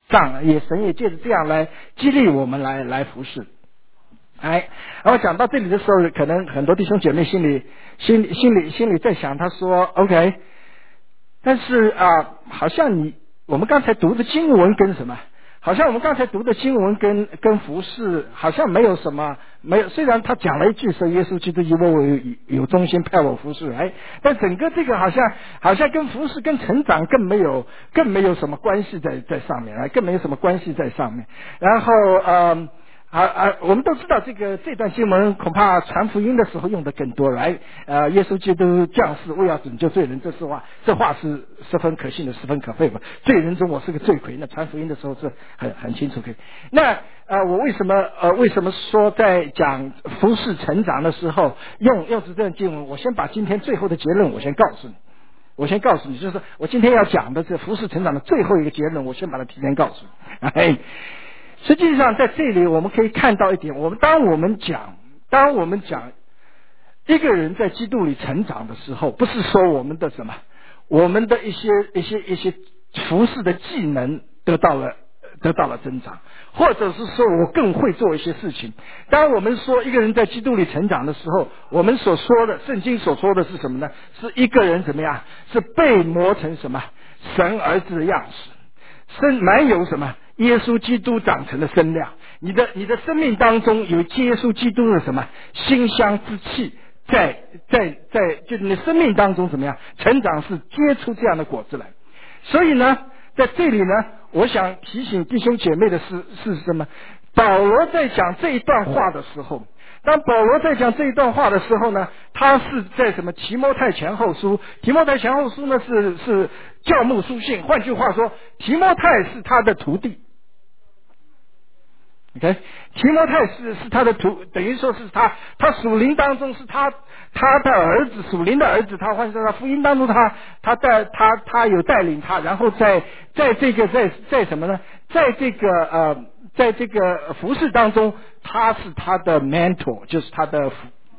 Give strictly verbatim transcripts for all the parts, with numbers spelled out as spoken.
上，也神也借着这样来激励我们来来服侍。哎，然后讲到这里的时候，可能很多弟兄姐妹心里心里心里心里在想，他说 OK， 但是啊，好像你我们刚才读的经文跟什么？好像我们刚才读的经文跟跟服事好像没有什么没有，虽然他讲了一句说耶稣基督以我为有忠心派我服事，哎，但整个这个好像好像跟服事跟成长更没有更没有什么关系在在上面，哎，更没有什么关系在上面。然后呃啊啊，我们都知道这个这段经文恐怕传福音的时候用的更多，来，呃，耶稣基督降世为要拯救罪人，这是话，这话是十分可信的，十分可佩服。罪人中我是个罪魁，那传福音的时候是很很清楚可以。那呃，我为什么呃为什么说在讲服侍成长的时候用用这段经文？我先把今天最后的结论我先告诉你。我先告诉你，就是我今天要讲的这服侍成长的最后一个结论，我先把它提前告诉你。哎，实际上在这里我们可以看到一点，我们当我们讲当我们讲一个人在基督里成长的时候，不是说我们的什么我们的一些一些一些服侍的技能得到了得到了增长，或者是说我更会做一些事情。当我们说一个人在基督里成长的时候，我们所说的圣经所说的是什么呢？是一个人怎么样？是被磨成什么神儿子的样式，生满有什么耶稣基督长成的身量。你的你的生命当中有耶稣基督的什么馨香之气，在在在就是你的生命当中怎么样成长，是结出这样的果子来。所以呢，在这里呢，我想提醒弟兄姐妹的是是什么？保罗在讲这一段话的时候，当保罗在讲这一段话的时候呢，他是在什么提摩太前后书？提摩太前后书呢是是教牧书信，换句话说，提摩太是他的徒弟。OK， 提摩太是是他的徒，等于说是他他属灵当中是他他的儿子，属灵的儿子。他换说他福音当中他他带他他有带领他，然后在在这个在在什么呢？在这个呃在这个服事当中，他是他的 mentor， 就是他的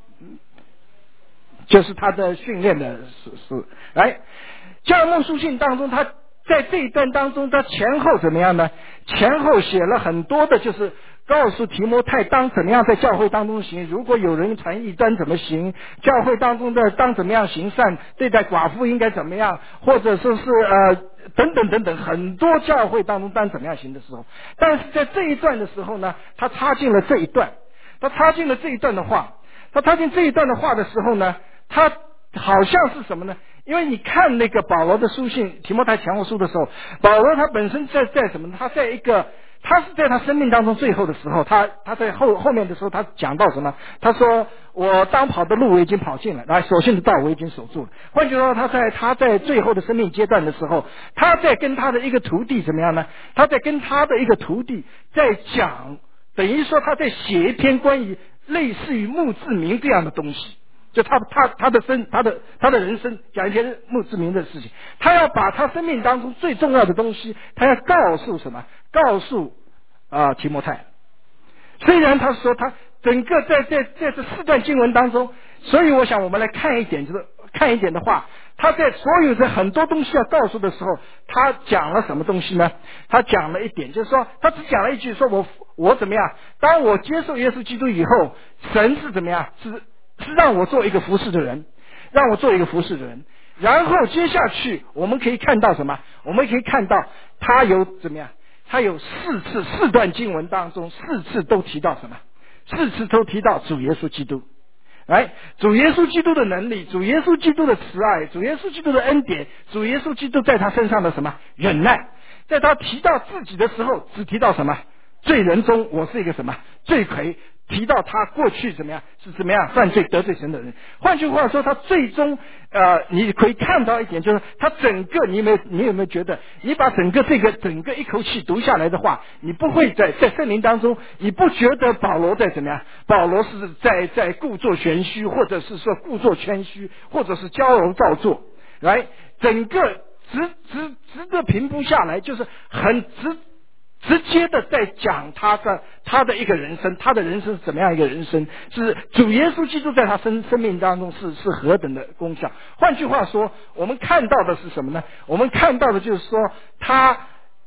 就是他的训练的是是来教牧书信当中，他在这一段当中，他前后怎么样呢？前后写了很多的，就是告诉提摩太当怎么样在教会当中行，如果有人传异端怎么行，教会当中的当怎么样行善，对待寡妇应该怎么样，或者说是呃等等等等，很多教会当中当怎么样行的时候，但是在这一段的时候呢，他插进了这一段，他插进了这一段的话，他插进这一段的话的时候呢，他好像是什么呢？因为你看那个保罗的书信提摩太前后书的时候，保罗他本身在在什么呢？他在一个他是在他生命当中最后的时候，他他在后后面的时候，他讲到什么？他说我当跑的路我已经跑尽了，然后所信的道我已经守住了。换句话说，他在他在最后的生命阶段的时候，他在跟他的一个徒弟怎么样呢？他在跟他的一个徒弟在讲，等于说他在写一篇关于类似于墓志铭这样的东西。就他他他的生他的他的人生讲一些墓志铭的事情，他要把他生命当中最重要的东西，他要告诉什么？告诉啊、呃、提摩太。虽然他说他整个在在在这四段经文当中，所以我想我们来看一点，就是看一点的话，他在所有的很多东西要告诉的时候，他讲了什么东西呢？他讲了一点，就是说他只讲了一句，说我我怎么样？当我接受耶稣基督以后，神是怎么样？是是让我做一个服侍的人，让我做一个服侍的人。然后接下去我们可以看到什么？我们可以看到他有怎么样？他有四次四段经文当中，四次都提到什么？四次都提到主耶稣基督。来，主耶稣基督的能力，主耶稣基督的慈爱，主耶稣基督的恩典，主耶稣基督在他身上的什么忍耐。在他提到自己的时候，只提到什么？罪人中我是一个什么罪魁，提到他过去怎么样是怎么样犯罪得罪神的人。换句话说，他最终呃，你可以看到一点，就是他整个你有没有你有没有觉得，你把整个这个整个一口气读下来的话，你不会在在圣灵当中，你不觉得保罗在怎么样？保罗是在在故作玄虚，或者是说故作谦虚，或者是矫揉造作，来整个直直直的评估下来，就是很直。直接的在讲他的他的一个人生，他的人生是怎么样一个人生？是主耶稣基督在他生生命当中是是何等的功效？换句话说，我们看到的是什么呢？我们看到的就是说，他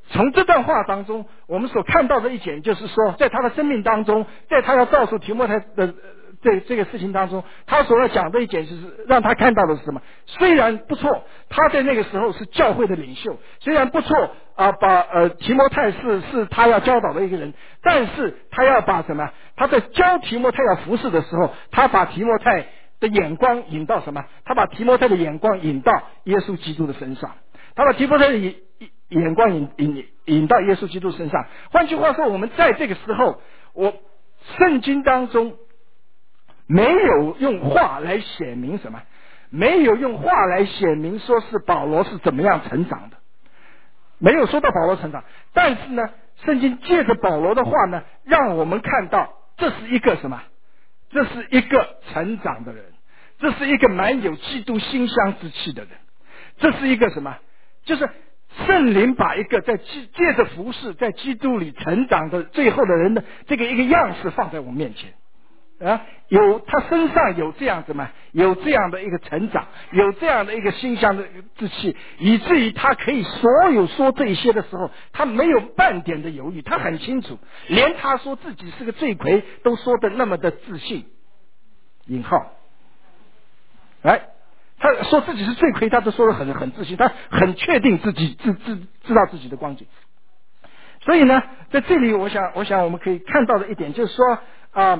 从这段话当中，我们所看到的一点就是说，在他的生命当中，在他要告诉提摩太的这这个事情当中，他所要讲的一点就是让他看到的是什么？虽然不错，他在那个时候是教会的领袖，虽然不错啊，把呃提摩太是是他要教导的一个人，但是他要把什么？他在教提摩太要服侍的时候，他把提摩太的眼光引到什么？他把提摩太的眼光引到耶稣基督的身上，他把提摩太的眼眼光引引引到耶稣基督身上。换句话说，我们在这个时候，我圣经当中没有用话来显明什么，没有用话来显明说是保罗是怎么样成长的，没有说到保罗成长，但是呢，圣经借着保罗的话呢，让我们看到这是一个什么？这是一个成长的人，这是一个满有基督馨香之气的人，这是一个什么？就是圣灵把一个在借着服侍在基督里成长的最后的人的这个一个样式放在我面前啊，有他身上有这样子嘛，有这样的一个成长，有这样的一个馨香的之气，以至于他可以所有说这些的时候，他没有半点的犹豫，他很清楚，连他说自己是个罪魁都说的那么的自信，引号，来，他说自己是罪魁，他都说的很很自信，他很确定自己自自知道自己的光景。所以呢，在这里我想我想我们可以看到的一点就是说啊。呃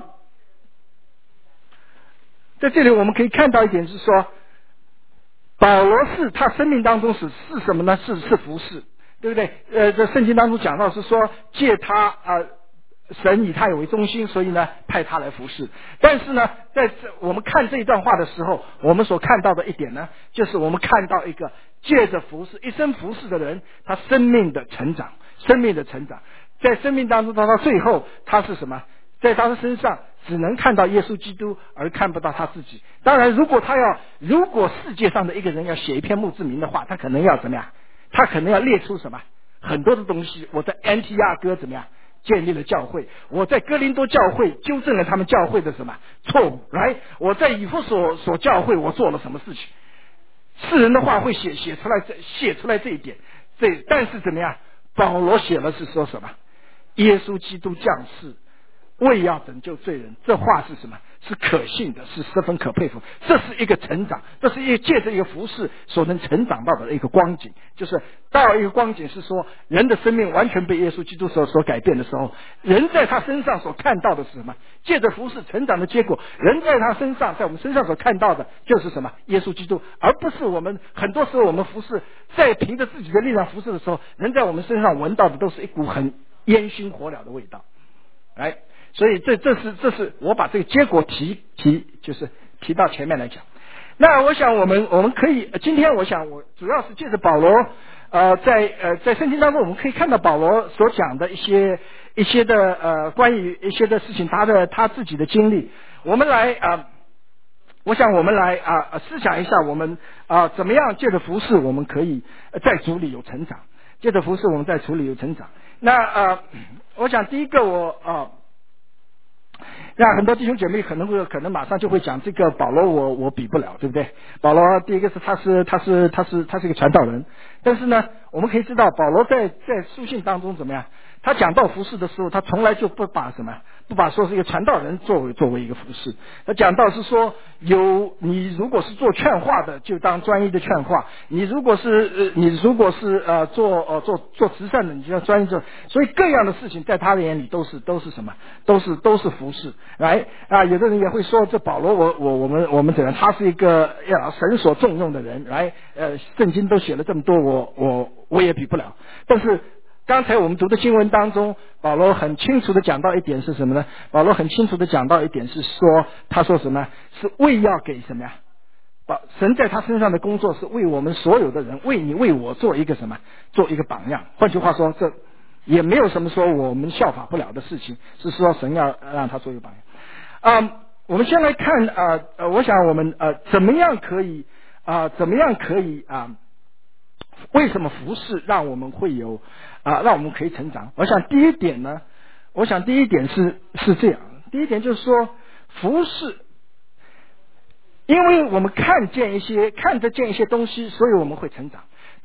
在这里我们可以看到一点是说，保罗是他生命当中是是什么呢？是是服侍，对不对？呃，在圣经当中讲到是说，借他啊、呃，神以他为中心，所以呢派他来服侍。但是呢，在这我们看这一段话的时候，我们所看到的一点呢，就是我们看到一个借着服侍一生服侍的人，他生命的成长，生命的成长，在生命当中到到最后，他是什么？在他的身上只能看到耶稣基督，而看不到他自己。当然，如果他要，如果世界上的一个人要写一篇墓志铭的话，他可能要怎么样？他可能要列出什么很多的东西。我在安提亚哥怎么样建立了教会？我在哥林多教会纠正了他们教会的什么错误？来，我在以弗所所教会我做了什么事情？世人的话会写写出来，写出来这一点。这但是怎么样？保罗写了是说什么？耶稣基督降世，为要拯救罪人，这话是什么？是可信的，是十分可佩服。这是一个成长，这是一个借着一个服事所能成长到的一个光景，就是到一个光景是说，人的生命完全被耶稣基督所所改变的时候，人在他身上所看到的是什么？借着服事成长的结果，人在他身上，在我们身上所看到的就是什么？耶稣基督，而不是我们很多时候我们服事，在凭着自己的力量服事的时候，人在我们身上闻到的都是一股很烟熏火燎的味道，来。所以这这是这是我把这个结果提提就是提到前面来讲。那我想我们我们可以今天我想我主要是借着保罗呃在呃在圣经当中我们可以看到保罗所讲的一些一些的呃关于一些的事情，他的他自己的经历，我们来啊、呃、我想我们来啊、呃、思想一下我们啊、呃、怎么样借着服事我们可以在主里有成长，借着服事我们在主里有成长。那呃我想第一个我啊。呃那很多弟兄姐妹可能会可能马上就会讲这个保罗我我比不了，对不对？保罗第一个是他是他是他是他是一个传道人，但是呢我们可以知道保罗在在书信当中怎么样？他讲到服事的时候，他从来就不把什么不把说是一个传道人作为作为一个服事。他讲到是说，有你如果是做劝化的，就当专一的劝化；你如果是呃你如果是呃做呃做做慈善的，你就要专一做。所以各样的事情在他的眼里都是都是什么？都是都是服事。来啊，有的人也会说，这保罗我我我们我们怎样？他是一个要神所重用的人，来呃圣经都写了这么多，我我我也比不了。但是刚才我们读的经文当中，保罗很清楚的讲到一点是什么呢？保罗很清楚的讲到一点是说，他说什么？是为要给什么呀？把神在他身上的工作是为我们所有的人，为你为我做一个什么？做一个榜样。换句话说，这也没有什么说我们效法不了的事情，是说神要让他做一个榜样。啊、嗯，我们先来看啊呃，我想我们呃怎么样可以啊、呃、怎么样可以啊？为什么服事让我们会有啊，让我们可以成长？我想第一点呢，我想第一点是是这样，第一点就是说服事，因为我们看见一些看得见一些东西，所以我们会成长。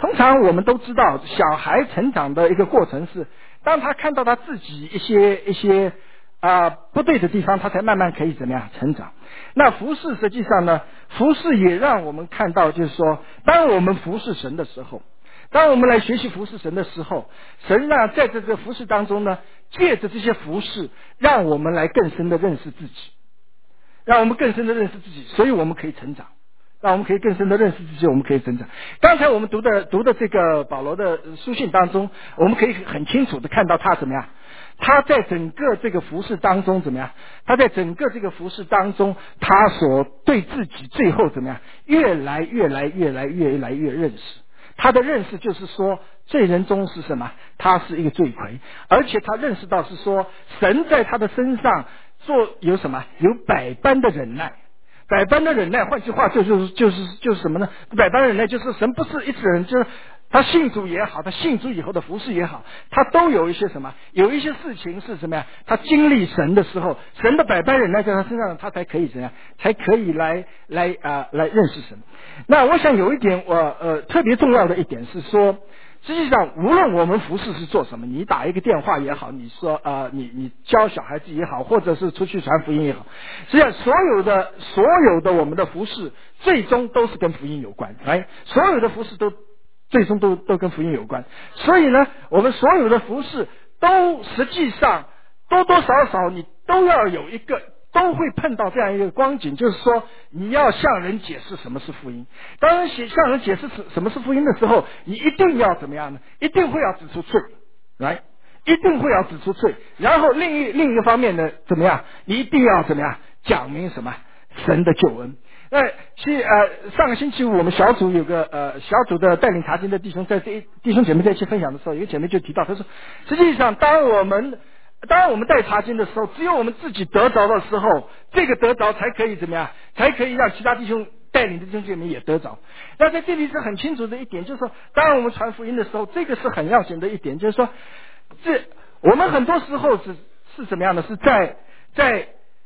通常我们都知道，小孩成长的一个过程是，当他看到他自己一些一些啊、呃、不对的地方，他才慢慢可以怎么样成长。那服侍实际上呢，服侍也让我们看到，就是说，当我们服侍神的时候，当我们来学习服侍神的时候，神呢在这个服侍当中呢，借着这些服侍，让我们来更深的认识自己，让我们更深的认识自己，所以我们可以成长。让我们可以更深的认识自己，我们可以成长。刚才我们读的读的这个保罗的书信当中，我们可以很清楚的看到他怎么样，他在整个这个服事当中怎么样，他在整个这个服事当中，他所对自己最后怎么样，越来越来越来越来越认识。他的认识就是说，罪人中是什么？他是一个罪魁，而且他认识到是说，神在他的身上做有什么？有百般的忍耐。百般的忍耐，换句话就是就是就是什么呢？百般的忍耐就是神不是一次人，就是他信主也好，他信主以后的服事也好，他都有一些什么？有一些事情是什么呀？他经历神的时候，神的百般忍耐在他身上，他才可以怎样？才可以来来啊、呃、来认识神。那我想有一点我呃特别重要的一点是说，实际上无论我们服事是做什么，你打一个电话也好，你说呃你你教小孩子也好，或者是出去传福音也好，实际上所有的所有的我们的服事最终都是跟福音有关，哎，所有的服事都最终都都跟福音有关。所以呢，我们所有的服事都实际上多多少少你都要有一个都会碰到这样一个光景，就是说你要向人解释什么是福音。当然向人解释什么是福音的时候，你一定要怎么样呢？一定会要指出罪，来，一定会要指出罪。然后另一另一个方面呢，怎么样？你一定要怎么样讲明什么神的救恩。那其呃上个星期五我们小组有个呃小组的带领查经的弟兄在这一弟兄姐妹在一起分享的时候，有个姐妹就提到，她说实际上当我们当然我们带查经的时候，只有我们自己得着的时候，这个得着才可以怎么样，才可以让其他弟兄带领的弟兄姐妹也得着。那在这里是很清楚的一点，就是说当然我们传福音的时候，这个是很要紧的一点，就是说这我们很多时候是是怎么样的，是在在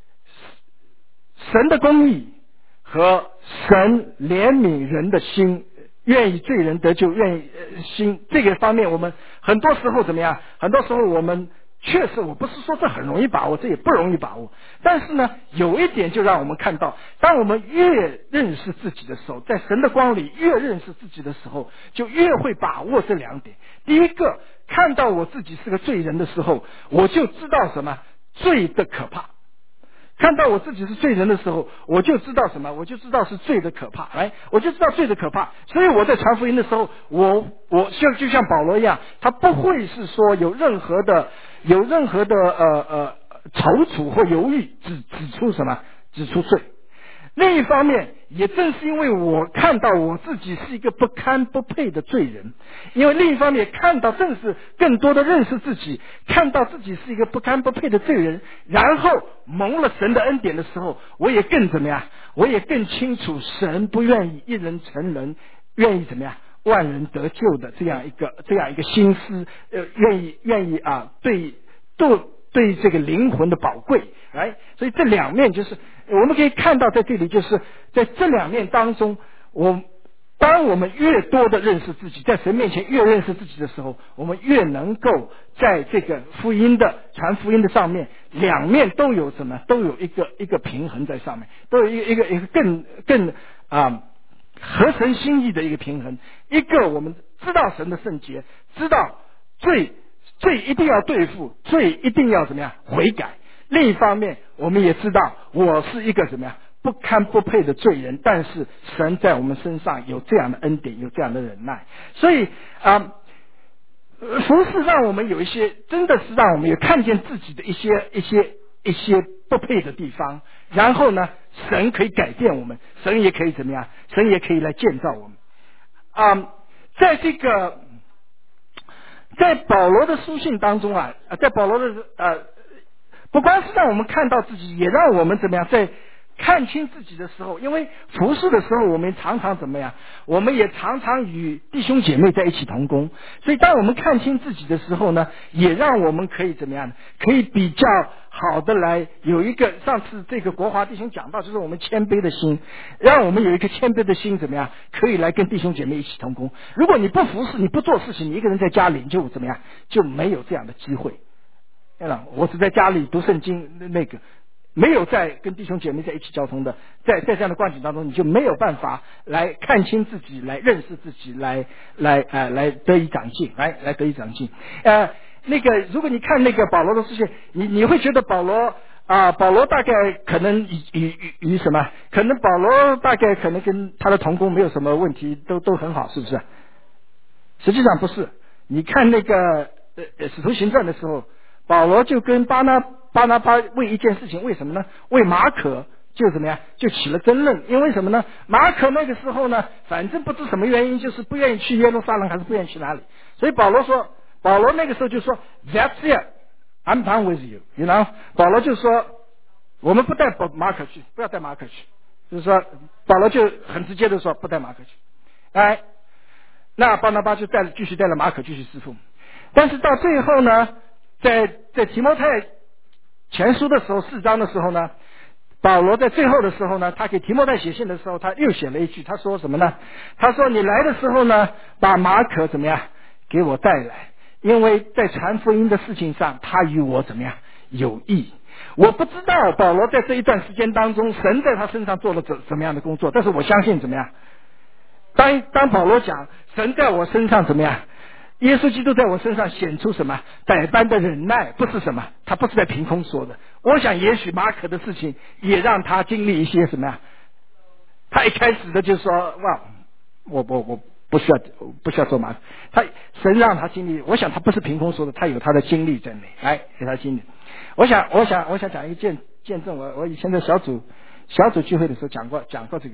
神的公义和神怜悯人的心，愿意罪人得救，愿意、呃、心这个方面，我们很多时候怎么样？很多时候我们确实，我不是说这很容易把握，这也不容易把握。但是呢，有一点就让我们看到，当我们越认识自己的时候，在神的光里越认识自己的时候，就越会把握这两点。第一个，看到我自己是个罪人的时候，我就知道什么罪的可怕。看到我自己是罪人的时候，我就知道什么？我就知道是罪的可怕，哎，我就知道罪的可怕。所以我在传福音的时候，我我像就像保罗一样，他不会是说有任何的有任何的呃呃踌躇或犹豫，指指出什么？指出罪。另一方面，也正是因为我看到我自己是一个不堪不配的罪人，因为另一方面看到正是更多的认识自己，看到自己是一个不堪不配的罪人，然后蒙了神的恩典的时候，我也更怎么样？我也更清楚神不愿意一人成人，愿意怎么样？万人得救的这样一个这样一个心思，呃，愿意愿意啊，对对对这个灵魂的宝贵，哎，所以这两面就是我们可以看到，在这里就是在这两面当中，我当我们越多的认识自己，在神面前越认识自己的时候，我们越能够在这个福音的传福音的上面，两面都有什么？都有一个一个平衡在上面，都有一个一个一个更更啊。合神心意的一个平衡。一个我们知道神的圣洁，知道罪罪一定要对付，罪一定要怎么样悔改。另一方面我们也知道我是一个怎么样不堪不配的罪人，但是神在我们身上有这样的恩典，有这样的忍耐。所以啊，服事让我们有一些真的是让我们有看见自己的一些一些一些不配的地方，然后呢神可以改变我们，神也可以怎么样？神也可以来建造我们。啊，在这个在保罗的书信当中啊，在保罗的呃，不光是让我们看到自己，也让我们怎么样，在看清自己的时候，因为服侍的时候，我们常常怎么样？我们也常常与弟兄姐妹在一起同工，所以当我们看清自己的时候呢，也让我们可以怎么样呢？可以比较好的来有一个，上次这个国华弟兄讲到，就是我们谦卑的心，让我们有一个谦卑的心，怎么样？可以来跟弟兄姐妹一起同工。如果你不服侍，你不做事情，你一个人在家里，你就怎么样？就没有这样的机会。对了，我是在家里读圣经，那个没有在跟弟兄姐妹在一起交通的，在在这样的光景当中，你就没有办法来看清自己，来认识自己，来来呃来得以长进，来来得以长进。呃，那个如果你看那个保罗的事情，你你会觉得保罗啊、保罗大概可能与与与与什么？可能保罗大概可能跟他的同工没有什么问题，都都很好，是不是？实际上不是。你看那个呃呃使徒行传的时候，保罗就跟巴拿巴拿巴为一件事情，为什么呢？为马可就怎么样，就起了争论。因为什么呢？马可那个时候呢，反正不知什么原因，就是不愿意去耶路撒冷，还是不愿意去哪里。所以保罗说，保罗那个时候就说 That's it, I'm done with you. You know， 保罗就说我们不带马可去，不要带马可去，就是说保罗就很直接的说不带马可去。哎，那巴拿巴就带了继续带了马可继续侍奉。但是到最后呢，在在提摩太前书的时候，四章的时候呢，保罗在最后的时候呢，他给提摩太写信的时候，他又写了一句，他说什么呢？他说你来的时候呢，把马可怎么样给我带来，因为在传福音的事情上，他与我怎么样有益。我不知道保罗在这一段时间当中，神在他身上做了怎怎么样的工作，但是我相信怎么样，当当保罗讲神在我身上怎么样，耶稣基督在我身上显出什么百般的忍耐，不是什么，他不是在凭空说的。我想也许马可的事情也让他经历一些什么呀，他一开始的就说哇，我我我不需要不需要做马可，他神让他经历，我想他不是凭空说的，他有他的经历在内，哎，有他的经历。我想我想我想讲一个见见证，我我以前在小组小组聚会的时候讲过讲过这个。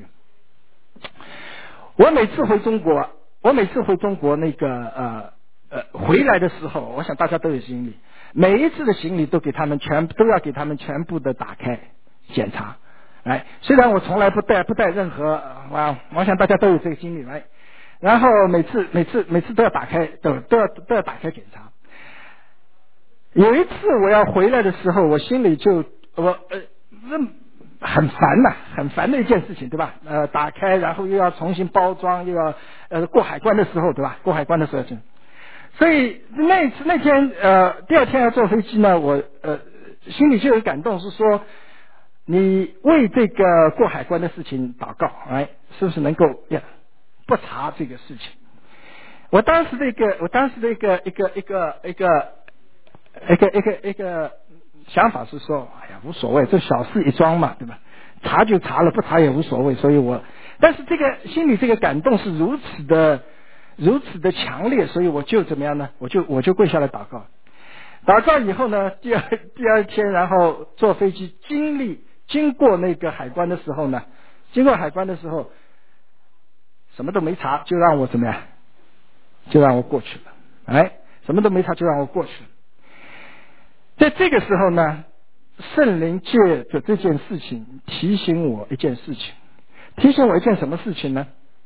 我每次回中国，我每次回中国那个呃呃回来的时候，我想大家都有行李，每一次的行李都给他们全都要给他们全部的打开检查。哎，虽然我从来不带不带任何啊，我想大家都有这个经历来。然后每次每次每次都要打开，都都要都要打开检查。有一次我要回来的时候，我心里就我呃认。很烦呐、啊，很烦的一件事情，对吧？呃，打开，然后又要重新包装，又要呃过海关的时候，对吧？过海关的时候就，所以那次那天呃第二天要坐飞机呢，我呃心里就有感动，是说你为这个过海关的事情祷告，哎，是不是能够呀不查这个事情？我当时的一个，我当时的一个一个一个一个一个一个一个。想法是说，哎呀，无所谓，这小事一桩嘛，对吧？查就查了，不查也无所谓。所以我，但是这个心里这个感动是如此的、如此的强烈，所以我就怎么样呢？我就我就跪下来祷告。祷告以后呢，第二第二天，然后坐飞机经历经过那个海关的时候呢，经过海关的时候，什么都没查，就让我怎么样？就让我过去了。哎，什么都没查，就让我过去了。在这个时候呢，圣灵借着这件事情提醒我一件事情，提醒我一件什么事情呢？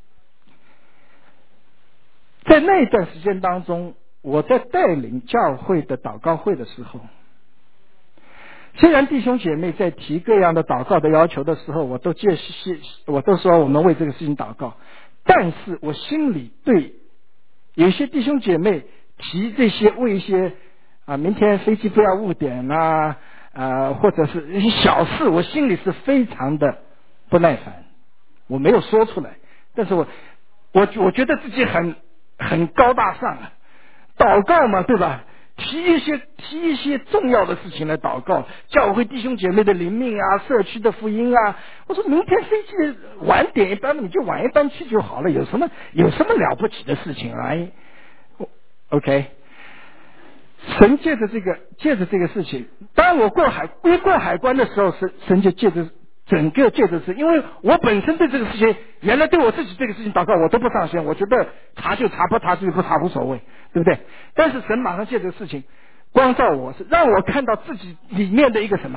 在那一段时间当中，我在带领教会的祷告会的时候，虽然弟兄姐妹在提各样的祷告的要求的时候，我都借我都说我们为这个事情祷告，但是我心里对有些弟兄姐妹提这些为一些啊，明天飞机不要误点啊，呃，或者是一些小事，我心里是非常的不耐烦。我没有说出来，但是我我我觉得自己很很高大上啊。祷告嘛，对吧？提一些提一些重要的事情来祷告，教会弟兄姐妹的灵命啊，社区的福音啊。我说明天飞机晚点一班，你就晚一班去就好了，有什么有什么了不起的事情啊 ？OK。神借着这个借着这个事情，当我过海一过海关的时候，神神就借着整个借着是，因为我本身对这个事情，原来对我自己这个事情祷告我都不上心，我觉得查就查，不查就不查，无所谓，对不对？但是神马上借这个事情光照我，是让我看到自己里面的一个什么，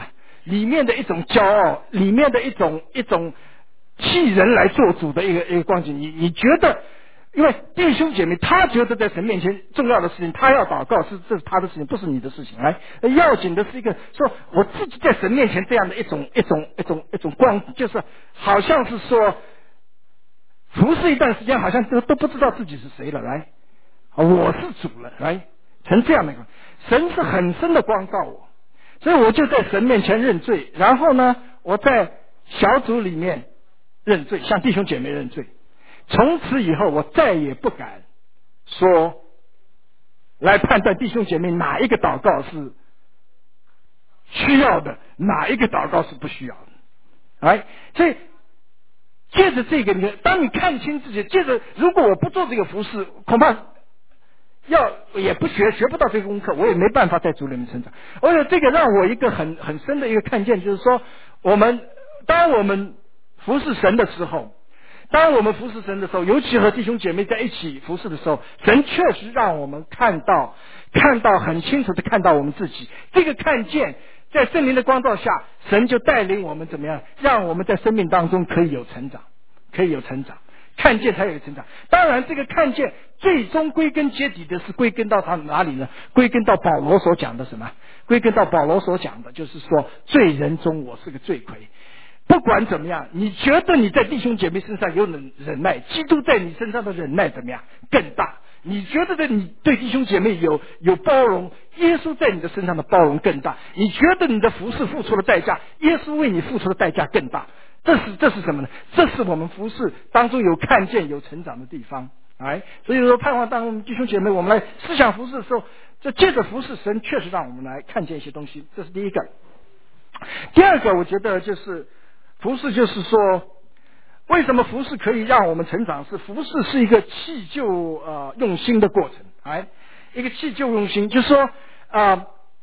里面的一种骄傲，里面的一种一种替人来做主的一个一个光景。你你觉得，因为弟兄姐妹他觉得在神面前重要的事情，他要祷告是这是他的事情，不是你的事情。来，要紧的是一个说我自己在神面前这样的一种一种一种一种光，就是好像是说服侍一段时间，好像都都不知道自己是谁了。来，我是主了，来成这样的一个，神是很深的光照我，所以我就在神面前认罪，然后呢，我在小组里面认罪，向弟兄姐妹认罪。从此以后，我再也不敢说来判断弟兄姐妹哪一个祷告是需要的，哪一个祷告是不需要的。哎，所以借着这个，你当你看清自己，借着如果我不做这个服事，恐怕要也不学学不到这个功课，我也没办法在主里面成长。而且这个让我一个很很深的一个看见，就是说，我们当我们服侍神的时候，当我们服侍神的时候，尤其和弟兄姐妹在一起服侍的时候，神确实让我们看到看到很清楚的看到我们自己。这个看见在圣灵的光照下，神就带领我们怎么样，让我们在生命当中可以有成长，可以有成长。看见才有成长。当然这个看见最终归根结底的是归根到他哪里呢？归根到保罗所讲的什么？归根到保罗所讲的就是说，罪人中我是个罪魁。不管怎么样，你觉得你在弟兄姐妹身上有忍忍耐，基督在你身上的忍耐怎么样更大？你觉得你对弟兄姐妹有有包容，耶稣在你的身上的包容更大。你觉得你的服侍付出的代价，耶稣为你付出的代价更大。这是这是什么呢？这是我们服侍当中有看见有成长的地方。哎，所以说盼望当我们弟兄姐妹我们来思想服侍的时候，这借着服侍神确实让我们来看见一些东西，这是第一个。第二个我觉得就是服侍，就是说为什么服侍可以让我们成长，是服侍是一个弃旧呃用心的过程。哎，一个弃旧用心，就是说啊。呃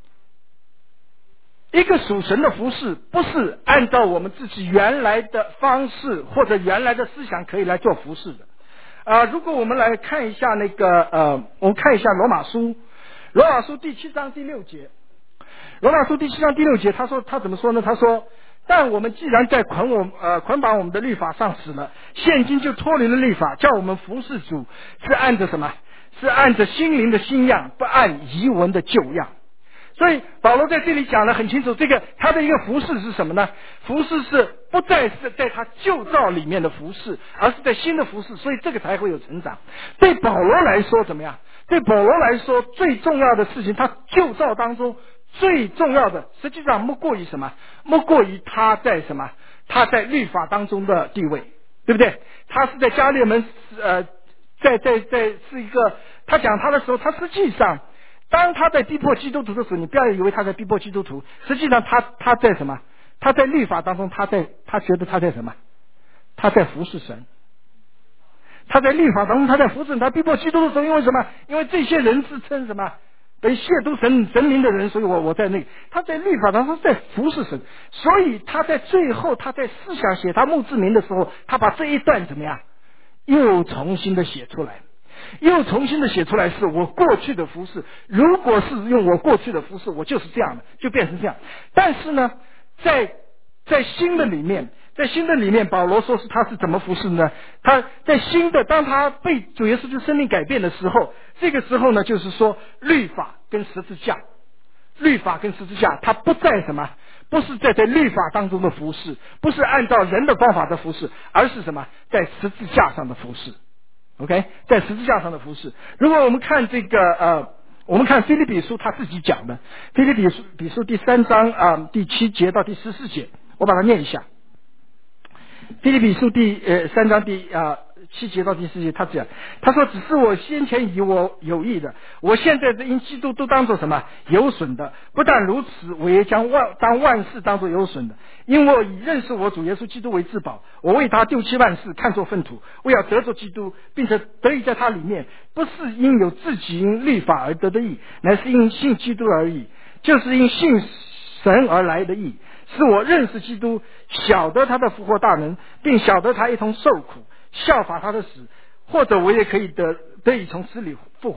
一个属神的服事不是按照我们自己原来的方式或者原来的思想可以来做服事的。啊、呃，如果我们来看一下那个呃，我们看一下罗马书，罗马书第七章第六节，罗马书第七章第六节，他说他怎么说呢？他说：“但我们既然在捆我呃捆绑我们的律法上死了，现今就脱离了律法，叫我们服事主，是按着什么？是按着心灵的新样，不按遗文的旧样。”所以保罗在这里讲得很清楚，这个他的一个服事是什么呢？服事是不再是在他旧造里面的服事，而是在新的服事，所以这个才会有成长。对保罗来说怎么样？对保罗来说最重要的事情，他旧造当中最重要的实际上莫过于什么？莫过于他在什么？他在律法当中的地位，对不对？他是在加略门呃在在在是一个，他讲他的时候，他实际上当他在逼迫基督徒的时候，你不要以为他在逼迫基督徒，实际上他他在什么？他在律法当中，他在他觉得他在什么？他在服侍神。他在律法当中，他在服侍神。他逼迫基督的时候，因为什么？因为这些人自称什么？被亵渎神神明的人，所以我我在那个他在律法当中在服侍神，所以他在最后他在思想写他墓志铭的时候，他把这一段怎么样？又重新的写出来。又重新的写出来，是我过去的服事，如果是用我过去的服事，我就是这样的，就变成这样。但是呢，在在新的里面，在新的里面，保罗说是他是怎么服事呢？他在新的，当他被主耶稣的生命改变的时候，这个时候呢，就是说律法跟十字架，律法跟十字架，他不在什么？不是在在律法当中的服事，不是按照人的方法的服事，而是什么？在十字架上的服事。OK， 在十字架上的服事。如果我们看这个呃，我们看腓立比书他自己讲的，腓立比书比书第三章啊、呃、第七节到第十四节，我把它念一下。腓立比书第呃三章第啊、呃、七节到第十节，他讲，他说：“只是我先前以我有益的，我现在因基督都当作什么有损的。不但如此，我也将万当万事当作有损的，因为我以认识我主耶稣基督为至宝。我为他丢弃万事，看作粪土，为要得着基督，并且得以在他里面，不是因有自己因律法而得的义，乃是因信基督而已，就是因信神而来的义。是我认识基督，晓得他的复活大能，并晓得他一同受苦，效法他的死，或者我也可以得得以从死里复活。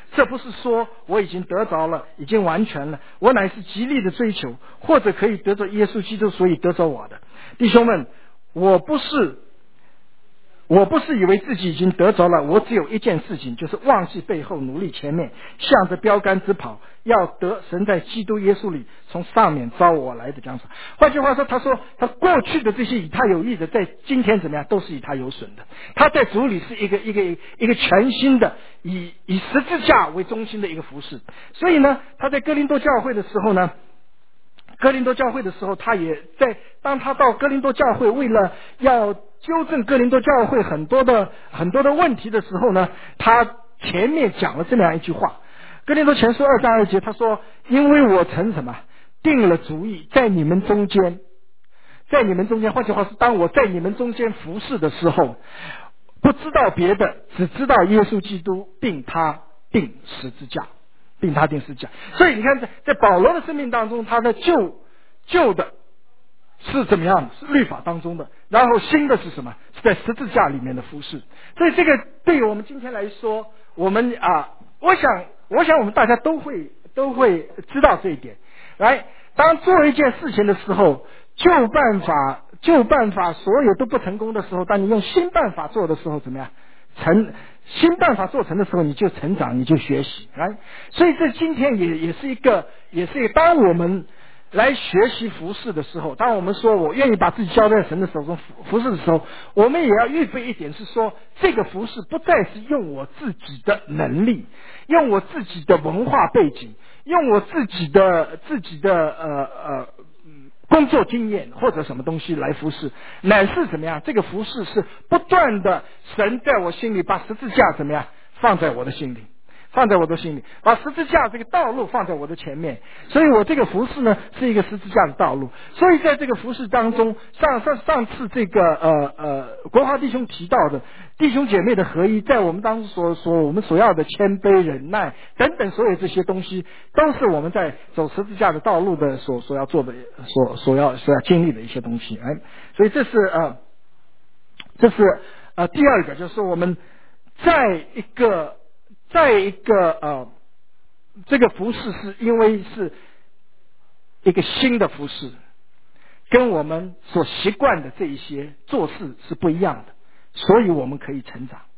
这不是说我已经得着了，已经完全了，我乃是极力的追求，或者可以得着耶稣基督，所以得着我的。弟兄们，我不是我不是以为自己已经得着了，我只有一件事情，就是忘记背后，努力前面，向着标杆直跑，要得神在基督耶稣里从上面招我来的奖赏。换句话说，他说他过去的这些以他有益的，在今天怎么样，都是以他有损的。他在主里是一个一个一个全新的以以十字架为中心的一个服事。所以呢，他在哥林多教会的时候呢，哥林多教会的时候，他也在当他到哥林多教会，为了要纠正哥林多教会很多的很多的问题的时候呢，他前面讲了这么样一句话。哥林多前书二章二节，他说：“因为我曾什么定了主意，在你们中间，在你们中间，换句话是，当我在你们中间服侍的时候，不知道别的，只知道耶稣基督并他定十字架。”并他定十字架。所以你看在，在保罗的生命当中，他的旧旧的是怎么样的？是律法当中的，然后新的是什么？是在十字架里面的服事。所以这个对于我们今天来说，我们啊，我想，我想我们大家都会都会知道这一点。来，当做一件事情的时候，旧办法旧办法所有都不成功的时候，当你用新办法做的时候，怎么样？成新办法做成的时候，你就成长，你就学习，来，所以这今天也也是一个，也是一个，当我们来学习服事的时候，当我们说我愿意把自己交在神的手中服服事的时候，我们也要预备一点，是说这个服事不再是用我自己的能力，用我自己的文化背景，用我自己的自己的呃呃。工作经验或者什么东西来服侍，乃是怎么样？这个服侍是不断的，神在我心里把十字架怎么样放在我的心里，放在我的心里，把十字架这个道路放在我的前面。所以我这个服侍呢，是一个十字架的道路。所以在这个服侍当中，上上上次这个呃呃国华弟兄提到的弟兄姐妹的合一，在我们当中所所我们所要的谦卑、忍耐等等所有这些东西，都是我们在走十字架的道路的所所要做的、所所要所要经历的一些东西。哎，所以这是呃，这是呃第二个，就是我们在一个在一个呃这个服事是因为是一个新的服事，跟我们所习惯的这一些做事是不一样的。所以我们可以成长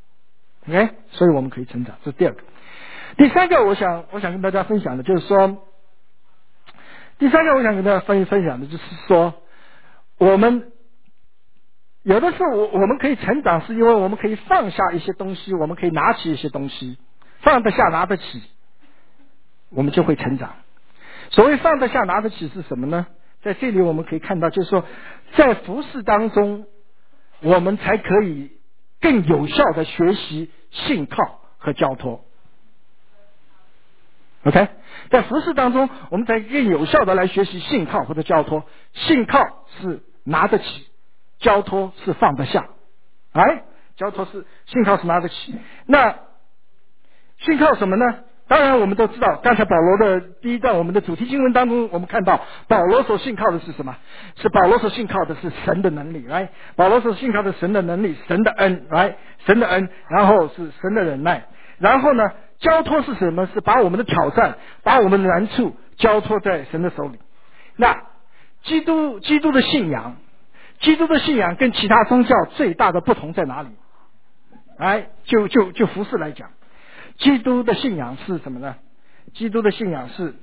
，OK， 所以我们可以成长，这是第二个。第三个，我想我想跟大家分享的就是说，第三个我想跟大家分分享的就是说，我们有的时候我我们可以成长，是因为我们可以放下一些东西，我们可以拿起一些东西，放得下拿得起，我们就会成长。所谓放得下拿得起是什么呢？在这里我们可以看到，就是说在服事当中，我们才可以更有效的学习信靠和交托。OK， 在服事当中，我们才更有效的来学习信靠或者交托。信靠是拿得起，交托是放得下。哎，交托是信靠是拿得起。那信靠什么呢？当然我们都知道，刚才保罗的第一段我们的主题经文当中，我们看到保罗所信靠的是什么？是保罗所信靠的是神的能力，来，保罗所信靠的神的能力，神的恩，来，神的恩，然后是神的忍耐，然后呢，交托是什么？是把我们的挑战，把我们的难处交托在神的手里。那基督基督的信仰，基督的信仰跟其他宗教最大的不同在哪里？哎，就就就服事来讲。基督的信仰是什么呢？基督的信仰是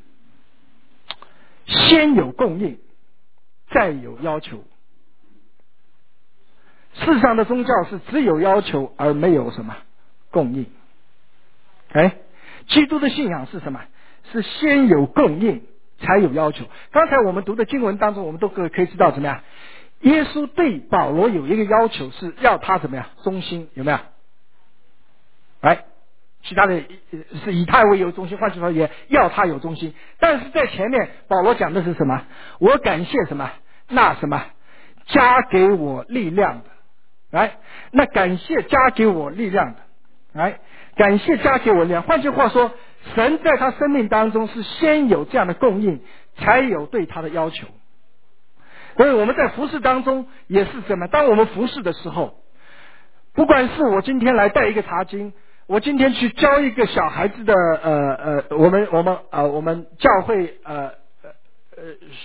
先有供应，再有要求。世上的宗教是只有要求而没有什么供应。哎，基督的信仰是什么？是先有供应，才有要求。刚才我们读的经文当中，我们都可可以知道怎么样？耶稣对保罗有一个要求，是要他怎么样？忠心，有没有？哎。其他的是以他为有中心，换句话说也要他有中心。但是在前面保罗讲的是什么？我感谢什么？那什么加给我力量的，来，那感谢加给我力量的，来，感谢加给我力量。换句话说，神在他生命当中是先有这样的供应，才有对他的要求。所以我们在服事当中也是什么？当我们服事的时候，不管是我今天来带一个茶巾， 我今天去教一个小孩子的呃呃，我们我们呃我们教会呃呃呃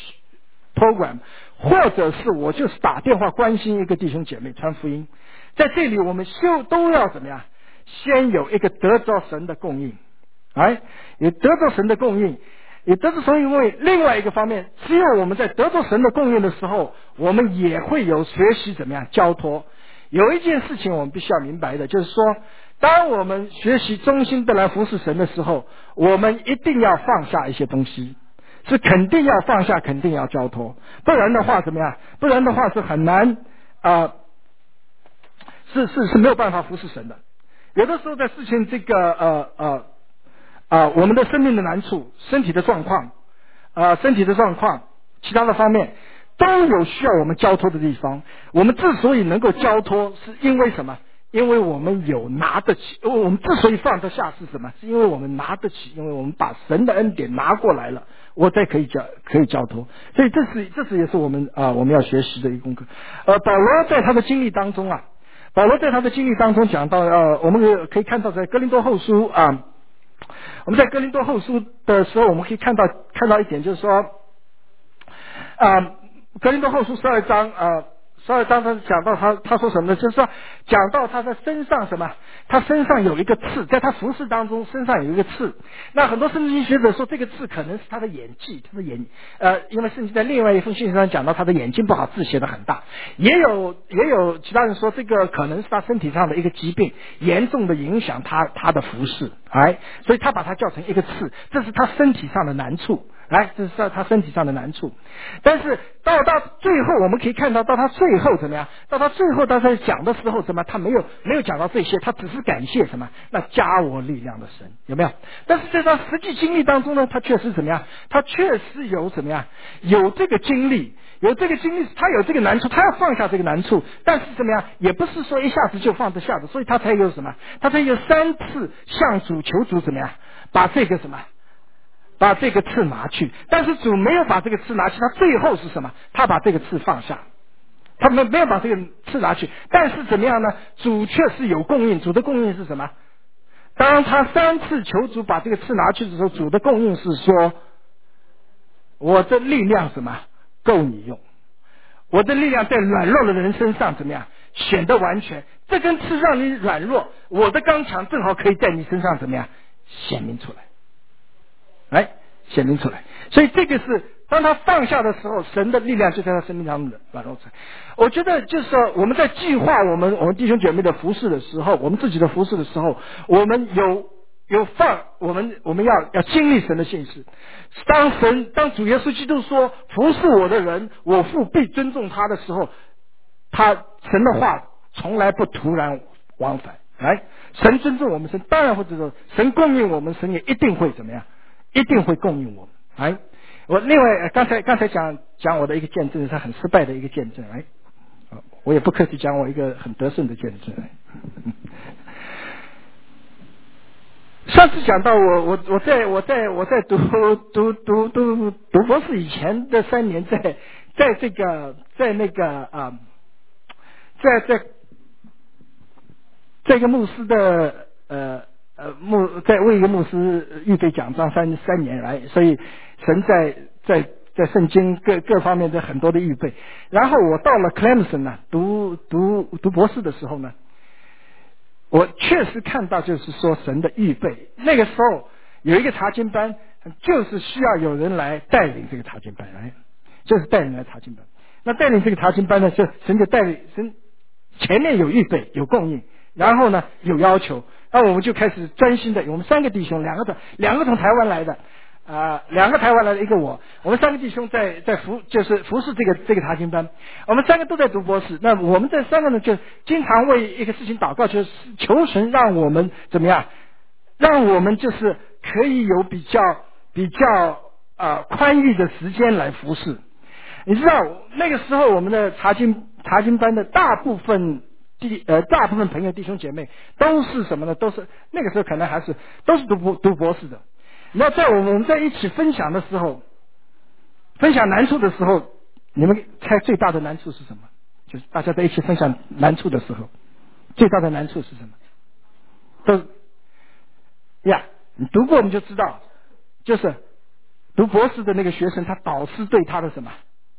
program， 或者是我就是打电话关心一个弟兄姐妹传福音，在这里我们修都要怎么样？先有一个得着神的供应，哎，有得着神的供应，有得着神因为另外一个方面，只有我们在得着神的供应的时候，我们也会有学习怎么样交托。有一件事情我们必须要明白的，就是说，当我们学习忠心的来服侍神的时候，我们一定要放下一些东西，是肯定要放下，肯定要交托，不然的话怎么样？不然的话是很难啊、呃，是是是没有办法服侍神的。有的时候在事情这个呃呃啊，我们的生命的难处、身体的状况、啊、身体的状况、其他的方面，都有需要我们交托的地方。我们之所以能够交托，是因为什么？因为我们有拿得起。我们之所以放得下是什么？是因为我们拿得起，因为我们把神的恩典拿过来了，我才可以交可以交托。所以这是这是也是我们啊、我们要学习的一个功课。呃，保罗在他的经历当中啊，保罗在他的经历当中讲到，呃，我们可以看到在哥林多后书啊。我们在哥林多后书的时候，我们可以看到看到一点，就是说，啊，哥林多后书十二章啊，十二章他讲到他他说什么呢？就是说讲到他的身上什么，他身上有一个刺，在他服饰当中身上有一个刺。那很多圣经学者说这个刺可能是他的眼睛，他的眼呃，因为圣经在另外一封信上讲到他的眼睛不好，字写得很大。也有也有其他人说这个可能是他身体上的一个疾病，严重的影响他他的服饰，哎，所以他把它叫成一个刺，这是他身体上的难处。来，这是在他身体上的难处，但是到到最后，我们可以看到，到他最后怎么样？到他最后，他在讲的时候，什么？他没有没有讲到这些，他只是感谢什么？那加我力量的神，有没有？但是在他实际经历当中呢，他确实怎么样？他确实有怎么样？有这个经历，有这个经历，他有这个难处，他要放下这个难处，但是怎么样？也不是说一下子就放得下的，所以他才有什么？他才有三次向主求主怎么样？把这个什么？把这个刺拿去，但是主没有把这个刺拿去，他最后是什么？他把这个刺放下，他没没有把这个刺拿去，但是怎么样呢？主确实有供应，主的供应是什么？当他三次求主把这个刺拿去的时候，主的供应是说，我的力量什么够你用，我的力量在软弱的人身上怎么样显得完全？这根刺让你软弱，我的刚强正好可以在你身上怎么样显明出来。来显明出来，所以这个是当他放下的时候，神的力量就在他生命当中的软弱出来。我觉得就是说，我们在计划我们我们弟兄姐妹的服事的时候，我们自己的服事的时候，我们有有放，我们我们要要经历神的信实。当神当主耶稣基督说服侍我的人，我父必尊重他的时候，他神的话从来不突然往返。来，神尊重我们，神当然会尊重，神供应我们，神也一定会怎么样？一定会供应我们。哎，我另外刚才刚才讲讲我的一个见证是很失败的一个见证。哎，我也不客气讲我一个很得胜的见证。上次讲到我我我在我在我在读读读读读博士以前的三年，在在这个在那个啊，在在这个牧师的呃。呃，牧在为一个牧师预备讲章三三年来，所以神在在在圣经各各方面的很多的预备。然后我到了 Clemson 呢，读读读博士的时候呢，我确实看到就是说神的预备。那个时候有一个查经班，就是需要有人来带领这个查经班，来就是带领来查经班。那带领这个查经班呢，就神就带领神前面有预备有供应，然后呢有要求。那我们就开始专心的，我们三个弟兄，两个从两个从台湾来的，啊、呃，两个台湾来的，一个我，我们三个弟兄在在服就是服侍这个这个查经班，我们三个都在读博士。那我们这三个呢，就经常为一个事情祷告，就是求神让我们怎么样，让我们就是可以有比较比较啊、呃、宽裕的时间来服侍。你知道那个时候我们的查经查经班的大部分。弟呃，大部分朋友弟兄姐妹都是什么呢？都是那个时候可能还是都是读博读博士的。那在我们在一起分享的时候，分享难处的时候，你们猜最大的难处是什么？就是大家在一起分享难处的时候，最大的难处是什么？都呀，你读过你就知道，就是读博士的那个学生，他导师对他的什么？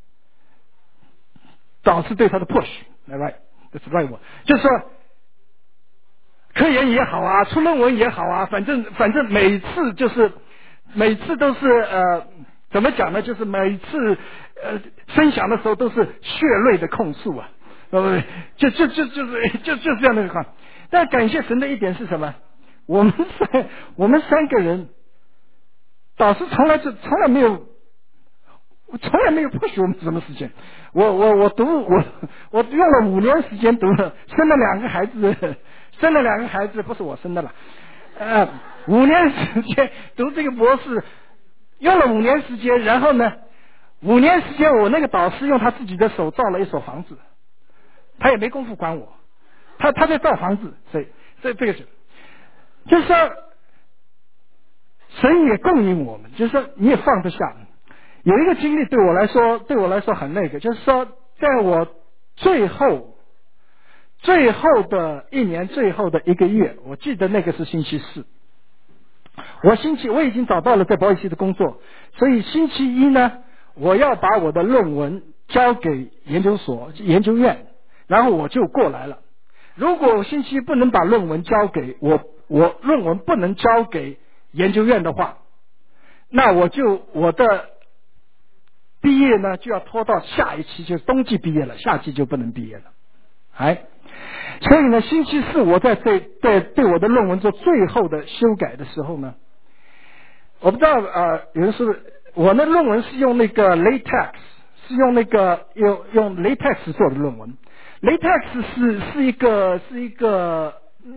导师对他的 push，right，that's right word， 就是说科研也好啊，出论文也好啊，反正反正每次就是每次都是呃怎么讲呢？就是每次呃分享的时候都是血泪的控诉啊，呃就就就就是就就是这样的情况。但感谢神的一点是什么？我们三我们三个人导师从来就从来没有。我从来没有 push 我们什么事情，我我我读我我用了五年时间读了，生了两个孩子，生了两个孩子不是我生的了，呃，五年时间读这个博士，用了五年时间，然后呢，五年时间我那个导师用他自己的手造了一所房子，他也没工夫管我，他他在造房子，所以这这个是，就是说神也供应我们，就是说你也放得下。有一个经历对我来说，对我来说很那个，就是说，在我最后最后的一年，最后的一个月，我记得那个是星期四。我星期我已经找到了在保险系的工作，所以星期一呢，我要把我的论文交给研究所、研究院，然后我就过来了。如果我星期一不能把论文交给我，我论文不能交给研究院的话，那我就我的毕业呢就要拖到下一期，就是冬季毕业了，夏季就不能毕业了。哎，所以呢，星期四我在对对对我的论文做最后的修改的时候呢，我不知道呃，有人说我的论文是用那个 latex， 是用那个用用 latex 做的论文。latex 是是一个是一个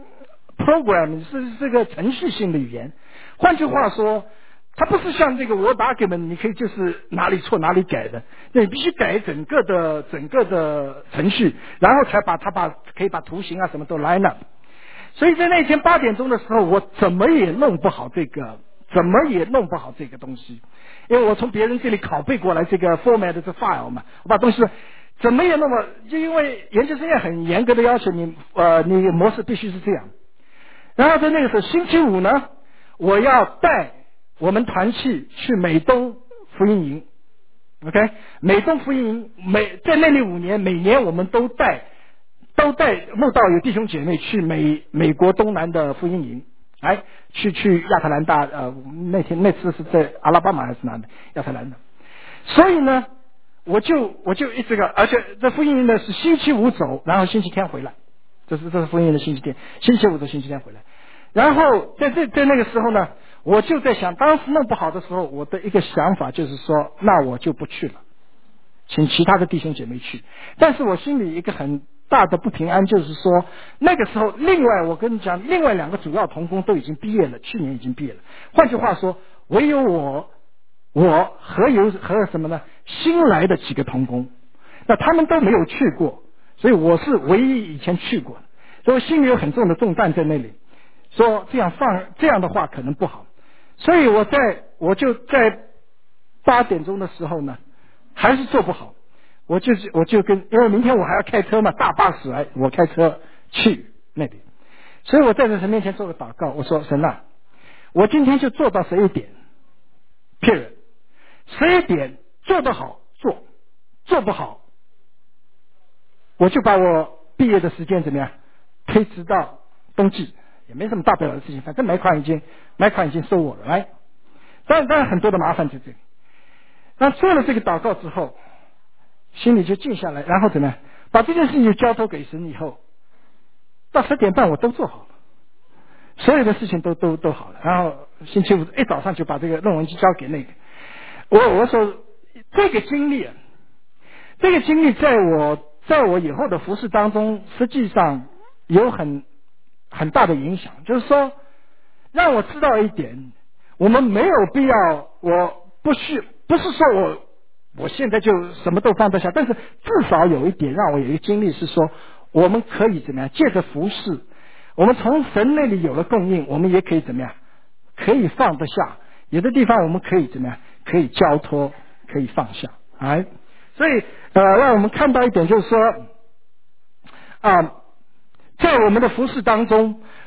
program， 是这个程序性的语言。换句话说，它不是像这个 Word document， 你可以就是哪里错哪里改的，你必须改整个的整个的程序，然后才把它把可以把图形啊什么都 line up。所以在那天八点钟的时候，我怎么也弄不好这个，怎么也弄不好这个东西，因为我从别人这里拷贝过来这个 format 的 file 嘛，我把东西怎么也弄不，就因为研究生院很严格的要求你，呃，你模式必须是这样。然后在那个时候，星期五呢，我要带我们团契去美东福音营 ，OK， 美东福音营每在那里五年，每年我们都带都带慕道友弟兄姐妹去美美国东南的福音营，哎，去去亚特兰大，呃，那天那次是在阿拉巴马还是哪里？亚特兰大。所以呢，我就我就一直个，而且这福音营呢是星期五走，然后星期天回来，这是这是福音营的星期天，星期五走，星期天回来。然后在这在那个时候呢，我就在想，当时弄不好的时候，我的一个想法就是说，那我就不去了，请其他的弟兄姐妹去。但是我心里一个很大的不平安，就是说那个时候，另外我跟你讲，另外两个主要同工都已经毕业了，去年已经毕业了。换句话说，唯有我，我和有和什么呢？新来的几个同工，那他们都没有去过，所以我是唯一以前去过的，所以我心里有很重的重担在那里。说这样放这样的话可能不好，所以我在我就在八点钟的时候呢，还是做不好，我就我就跟因为明天我还要开车嘛，大巴士来，我开车去那边，所以我在神面前做个祷告，我说神啊，我今天就做到十一点 ，period， 十一点做得好做，做不好，我就把我毕业的时间怎么样推迟到冬季。也没什么大不了的事情，反正买款已经买款已经收我了，来，当然当然很多的麻烦在这里。那做了这个祷告之后，心里就静下来，然后怎么样，把这件事情交托给神以后，到十点半我都做好了，所有的事情都都都好了。然后星期五一早上就把这个论文就交给那个，我我说这个经历，这个经历在我在我以后的服事当中，实际上有很。很大的影响，就是说让我知道一点，我们没有必要，我不是不是说我我现在就什么都放得下，但是至少有一点让我有一个经历是说，我们可以怎么样借着服事，我们从神那里有了供应，我们也可以怎么样可以放得下，有的地方我们可以怎么样可以交托，可以放下，哎，所以呃让我们看到一点就是说啊。在我们的服事当中，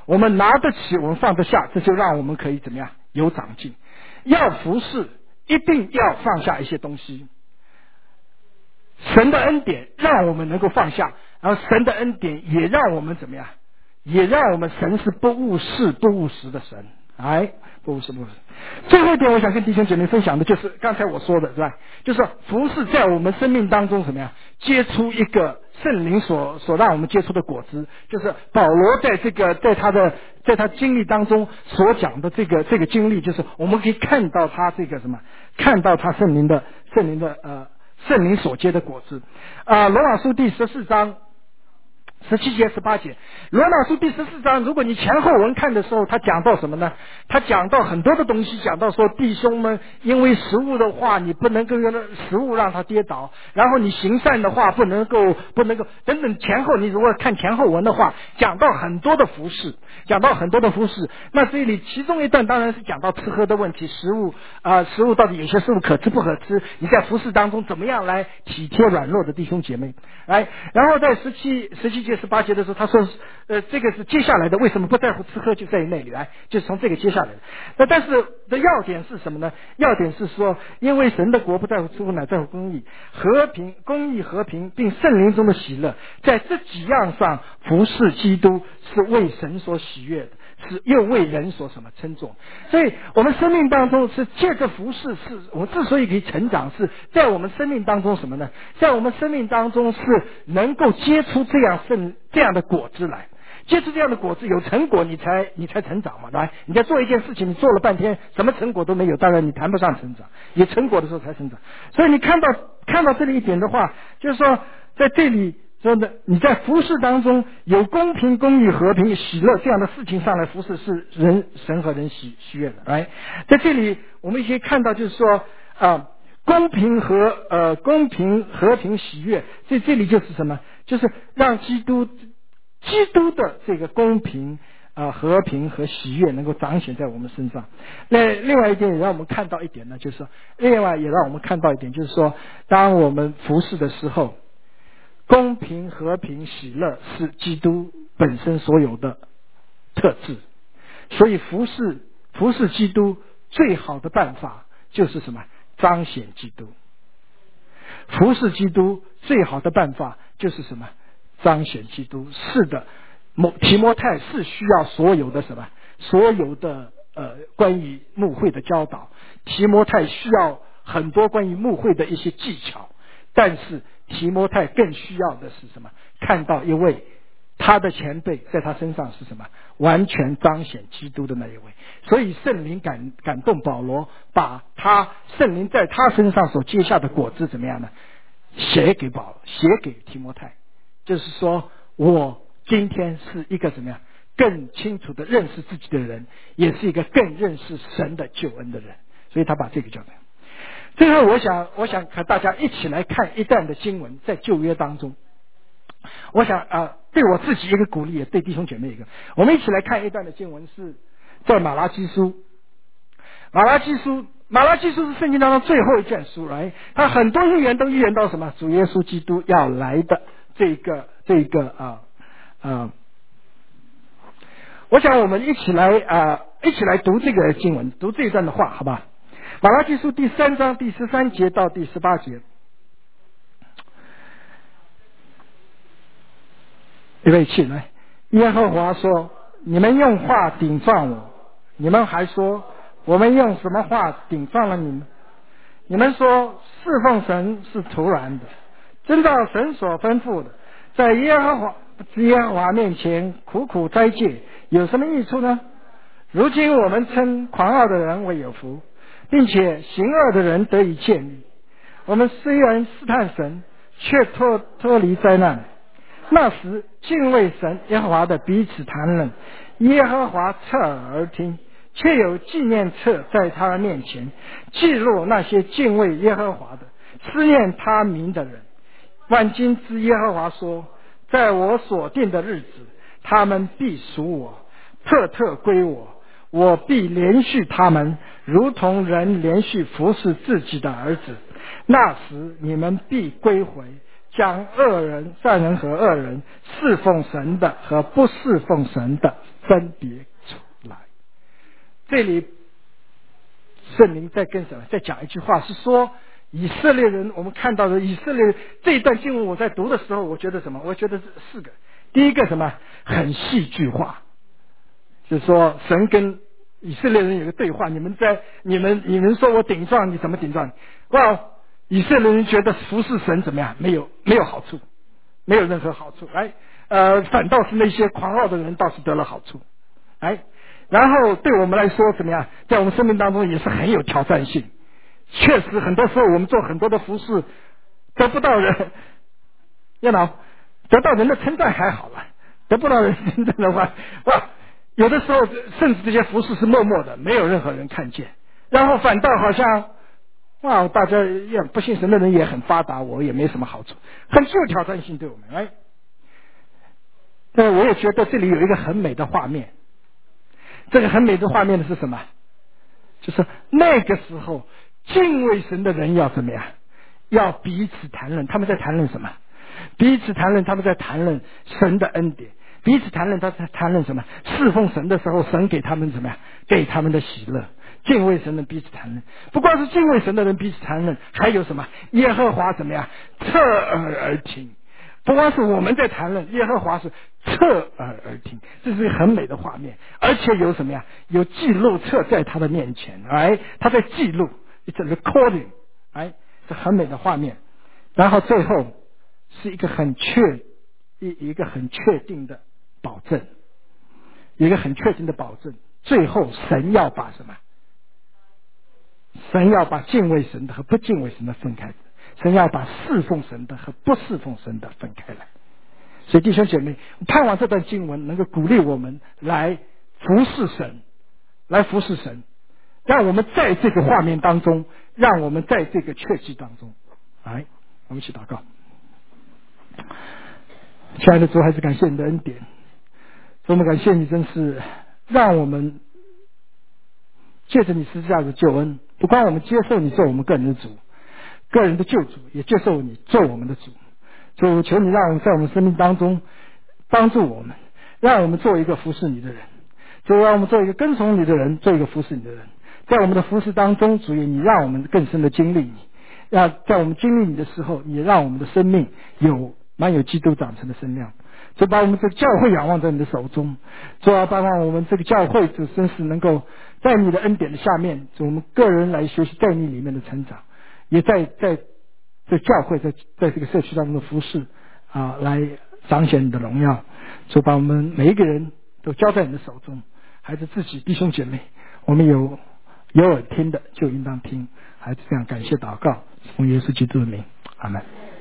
我们拿得起，我们放得下，这就让我们可以怎么样有长进。要服侍，一定要放下一些东西。神的恩典让我们能够放下，然后神的恩典也让我们怎么样，也让我们神是不务事不务实的神，哎，不务事不务实。最后一点我想跟弟兄姐妹分享的就是刚才我说的，是吧？就是服事在我们生命当中怎么样结出一个圣灵所所让我们结出的果子，就是保罗在这个在他的在他经历当中所讲的这个这个经历，就是我们可以看到他这个什么，看到他圣灵的圣灵的呃圣灵所结的果子。啊、呃，罗马书第十四章十七节十八节，罗马书第十四章，如果你前后文看的时候，他讲到什么呢？他讲到很多的东西，讲到说弟兄们因为食物的话，你不能够用食物让他跌倒，然后你行善的话不能够不能够等等，前后你如果看前后文的话，讲到很多的服事，讲到很多的服事。那这里其中一段当然是讲到吃喝的问题，食物啊、呃，食物到底有些食物可吃不可吃，你在服事当中怎么样来体贴软弱的弟兄姐妹，来，然后在十七十七节十八节的时候，他说呃这个是接下来的，为什么不在乎吃喝就在于那里来，就是从这个接下来的。那但是的要点是什么呢？要点是说，因为神的国不在乎吃喝，乃在乎公义、和平、公义、和平，并圣灵中的喜乐，在这几样上服侍基督是为神所喜悦的，是又为人所什么称重。所以我们生命当中是借着服侍，是我们之所以可以成长，是在我们生命当中什么呢？在我们生命当中是能够结出这样圣这样的果子来。接触这样的果子，有成果你才你才成长嘛，对吧？你在做一件事情，你做了半天什么成果都没有，当然你谈不上成长，有成果的时候才成长。所以你看到看到这里一点的话，就是说在这里说的，你在服事当中有公平、公义、和平、喜乐这样的事情上来服事，是人神和人喜喜悦的，来，在这里我们可以看到，就是说啊、呃，公平和呃公平、和平、喜悦，在这里就是什么？就是让基督。基督的这个公平、呃和平和喜悦能够彰显在我们身上。那另外一点也让我们看到一点呢，就是说，另外也让我们看到一点，就是说，当我们服侍的时候，公平、和平、喜乐是基督本身所有的特质。所以服侍服侍基督最好的办法就是什么？彰显基督。服侍基督最好的办法就是什么？彰显基督。是的，提摩太是需要所有的什么？所有的呃关于牧会的教导。提摩太需要很多关于牧会的一些技巧，但是提摩太更需要的是什么？看到一位他的前辈在他身上是什么？完全彰显基督的那一位。所以圣灵感感动保罗，把他圣灵在他身上所结下的果子怎么样呢？写给保写给提摩太。就是说我今天是一个怎么样更清楚的认识自己的人，也是一个更认识神的救恩的人，所以他把这个叫做。最后我想我想和大家一起来看一段的经文，在旧约当中，我想啊、呃，对我自己一个鼓励，也对弟兄姐妹一个，我们一起来看一段的经文，是在马拉基书。马拉基书马拉基书是圣经当中最后一卷书来，它很多预言都预言到什么？主耶稣基督要来的这个这个啊啊、呃呃，我想我们一起来啊、呃、一起来读这个经文，读这一段的话，好吧？马拉基书第三章第十三节到第十八节，预备起来。耶和华说：“你们用话顶撞我，你们还说我们用什么话顶撞了你们？你们说侍奉神是徒然的，遵照神所吩咐的，在耶和华耶和华面前苦苦斋戒，有什么益处呢？如今我们称狂傲的人为有福，并且行恶的人得以建立。我们虽然试探神，却脱脱离灾难。那时敬畏神耶和华的彼此谈论，耶和华侧耳而听，却有纪念册在他面前，记录那些敬畏耶和华的、思念他名的人。万军之耶和华说：在我所定的日子，他们必属我，特特归我，我必连续他们，如同人连续服侍自己的儿子。那时你们必归回，将恶人、善人和恶人、侍奉神的和不侍奉神的分别出来。这里圣灵在跟什么？在讲一句话，是说以色列人，我们看到的以色列这一段经文，我在读的时候，我觉得什么？我觉得是四个。第一个什么？很戏剧化，就是说神跟以色列人有个对话，你们在你们你们说我顶撞你，怎么顶撞你？哇！以色列人觉得服侍神怎么样？没有没有好处，没有任何好处。哎，呃，反倒是那些狂傲的人倒是得了好处。哎，然后对我们来说怎么样？在我们生命当中也是很有挑战性。确实，很多时候我们做很多的服侍，得不到人，you know，得到人的称赞还好了，得不到人称赞的话，哇，有的时候甚至这些服侍是默默的，没有任何人看见，然后反倒好像。哇，大家也不信神的人也很发达，我也没什么好处，很具有挑战性对我们。哎，但我也觉得这里有一个很美的画面，这个很美的画面的是什么？就是那个时候敬畏神的人要怎么样？要彼此谈论。他们在谈论什么？彼此谈论，他们在谈论神的恩典。彼此谈论，他在谈论什么？侍奉神的时候，神给他们怎么样？给他们的喜乐。敬畏神的彼此谈论，不光是敬畏神的人彼此谈论，还有什么？耶和华怎么样？侧耳而听。不光是我们在谈论，耶和华是侧耳而听，这是一个很美的画面，而且有什么呀？有记录册在他的面前，哎，他在记录 ，it's a recording， 哎，是很美的画面。然后最后是一个很确一一个很确定的保证，一个很确定的保证。最后神要把什么？神要把敬畏神的和不敬畏神的分开，神要把侍奉神的和不侍奉神的分开来。所以弟兄姐妹，盼望这段经文能够鼓励我们来服侍神，来服侍神，让我们在这个画面当中，让我们在这个确据当中。来，我们一起祷告。亲爱的主，还是感谢你的恩典，主，我们感谢你，真是让我们借着你十字架的救恩，不光我们接受你做我们个人的主，个人的救主，也接受你做我们的主。主，求你让我们在我们生命当中帮助我们，让我们做一个服侍你的人。主，让我们做一个跟从你的人，做一个服侍你的人。在我们的服侍当中，主，你让我们更深的经历你。让在我们经历你的时候，你让我们的生命有满有基督长成的身量。就把我们这个教会仰望在你的手中，主要盼望我们这个教会就真是能够在你的恩典的下面，就我们个人来学习在你里面的成长，也在在在教会在在这个社区当中的服侍啊，来彰显你的荣耀。就把我们每一个人都交在你的手中，孩子自己弟兄姐妹，我们有有耳听的就应当听，孩子这样感谢祷告，奉耶稣基督的名，阿们。